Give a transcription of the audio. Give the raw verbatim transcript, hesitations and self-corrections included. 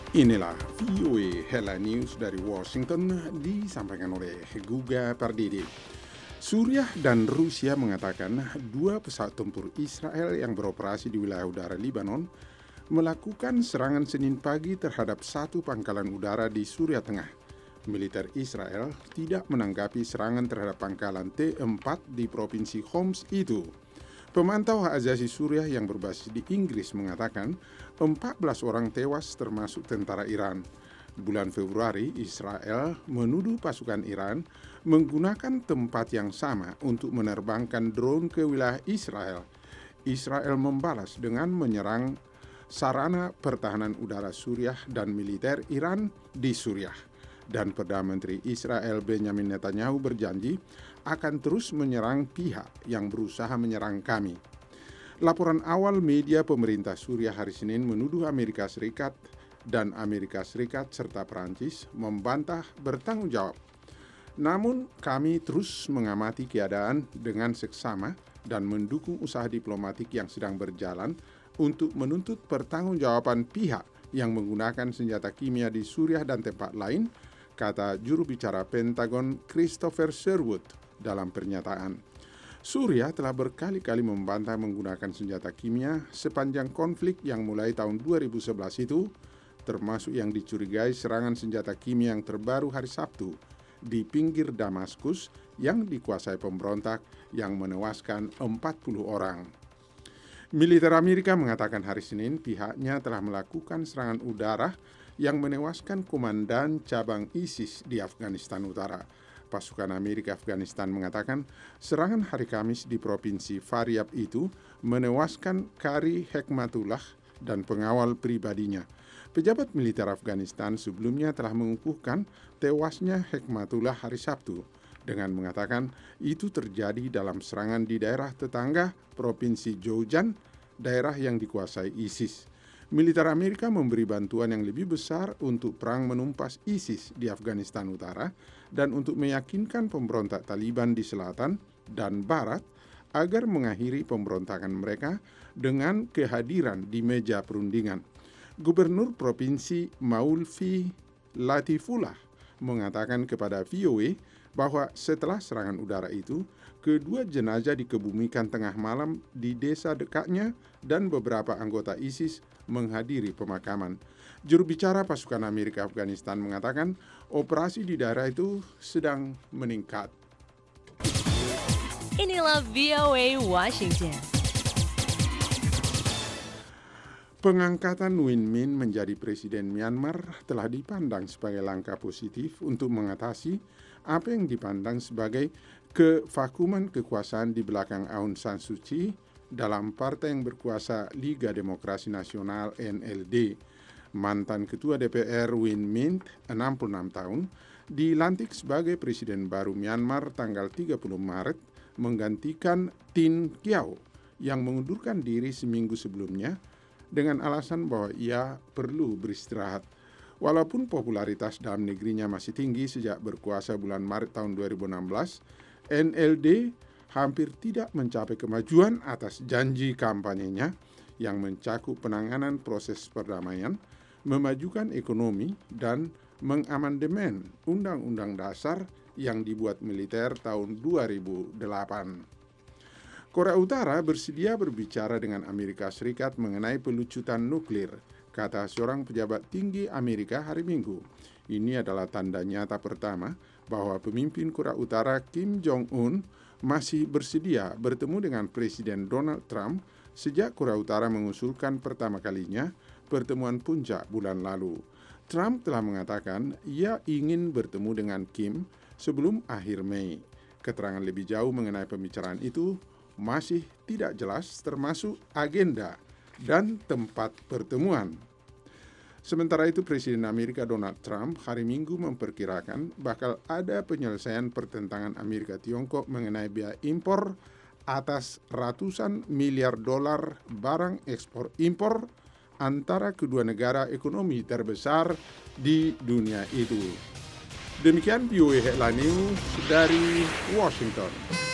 Inilah V O A Headline News dari Washington disampaikan oleh Guga Pardidi. Suriah dan Rusia mengatakan dua pesawat tempur Israel yang beroperasi di wilayah udara Lebanon melakukan serangan Senin pagi terhadap satu pangkalan udara di Suriah Tengah. Militer Israel tidak menanggapi serangan terhadap pangkalan T empat di Provinsi Homs itu. Pemantau hak asasi Suriah yang berbasis di Inggris mengatakan empat belas orang tewas termasuk tentara Iran. Bulan Februari, Israel menuduh pasukan Iran menggunakan tempat yang sama untuk menerbangkan drone ke wilayah Israel. Israel membalas dengan menyerang sarana pertahanan udara Suriah dan militer Iran di Suriah. Dan Perdana Menteri Israel Benjamin Netanyahu berjanji akan terus menyerang pihak yang berusaha menyerang kami. Laporan awal media pemerintah Suriah hari Senin menuduh Amerika Serikat dan Amerika Serikat serta Perancis membantah bertanggung jawab. Namun kami terus mengamati keadaan dengan seksama dan mendukung usaha diplomatik yang sedang berjalan untuk menuntut pertanggungjawaban pihak yang menggunakan senjata kimia di Suriah dan tempat lain, kata juru bicara Pentagon Christopher Sherwood dalam pernyataan. Suriah telah berkali-kali membantah menggunakan senjata kimia sepanjang konflik yang mulai tahun dua ribu sebelas itu, termasuk yang dicurigai serangan senjata kimia yang terbaru hari Sabtu di pinggir Damaskus yang dikuasai pemberontak yang menewaskan empat puluh orang. Militer Amerika mengatakan hari Senin pihaknya telah melakukan serangan udara yang menewaskan komandan cabang ISIS di Afghanistan Utara. Pasukan Amerika Afghanistan mengatakan serangan hari Kamis di Provinsi Faryab itu menewaskan Qari Hekmatullah dan pengawal pribadinya. Pejabat militer Afghanistan sebelumnya telah mengukuhkan tewasnya Hekmatullah hari Sabtu dengan mengatakan itu terjadi dalam serangan di daerah tetangga Provinsi Jaujan, daerah yang dikuasai ISIS. Militer Amerika memberi bantuan yang lebih besar untuk perang menumpas ISIS di Afghanistan Utara dan untuk meyakinkan pemberontak Taliban di selatan dan barat agar mengakhiri pemberontakan mereka dengan kehadiran di meja perundingan. Gubernur Provinsi Maulvi Latifullah mengatakan kepada V O A bahwa setelah serangan udara itu, kedua jenazah dikebumikan tengah malam di desa dekatnya dan beberapa anggota ISIS menghadiri pemakaman. Juru bicara pasukan Amerika Afghanistan mengatakan operasi di daerah itu sedang meningkat. Inilah V O A Washington. Pengangkatan Win Myint menjadi presiden Myanmar telah dipandang sebagai langkah positif untuk mengatasi apa yang dipandang sebagai kevakuman kekuasaan di belakang Aung San Suu Kyi dalam partai yang berkuasa Liga Demokrasi Nasional N L D. Mantan Ketua D P R Win Myint, enam puluh enam tahun, dilantik sebagai presiden baru Myanmar tanggal tiga puluh Maret menggantikan Tin Kyaw yang mengundurkan diri seminggu sebelumnya dengan alasan bahwa ia perlu beristirahat. Walaupun popularitas dalam negerinya masih tinggi sejak berkuasa bulan Maret tahun dua ribu enam belas, N L D hampir tidak mencapai kemajuan atas janji kampanyenya yang mencakup penanganan proses perdamaian, memajukan ekonomi, dan mengamandemen Undang-Undang Dasar yang dibuat militer tahun dua ribu delapan. Korea Utara bersedia berbicara dengan Amerika Serikat mengenai pelucutan nuklir, kata seorang pejabat tinggi Amerika hari Minggu. Ini adalah tanda nyata pertama bahwa pemimpin Korea Utara Kim Jong-un masih bersedia bertemu dengan Presiden Donald Trump sejak Korea Utara mengusulkan pertama kalinya pertemuan puncak bulan lalu. Trump telah mengatakan ia ingin bertemu dengan Kim sebelum akhir Mei. Keterangan lebih jauh mengenai pembicaraan itu masih tidak jelas, termasuk agenda dan tempat pertemuan. Sementara itu, Presiden Amerika Donald Trump hari Minggu memperkirakan bakal ada penyelesaian pertentangan Amerika Tiongkok mengenai biaya impor atas ratusan miliar dolar barang ekspor impor antara kedua negara ekonomi terbesar di dunia itu. Demikian V O A Headline News dari Washington.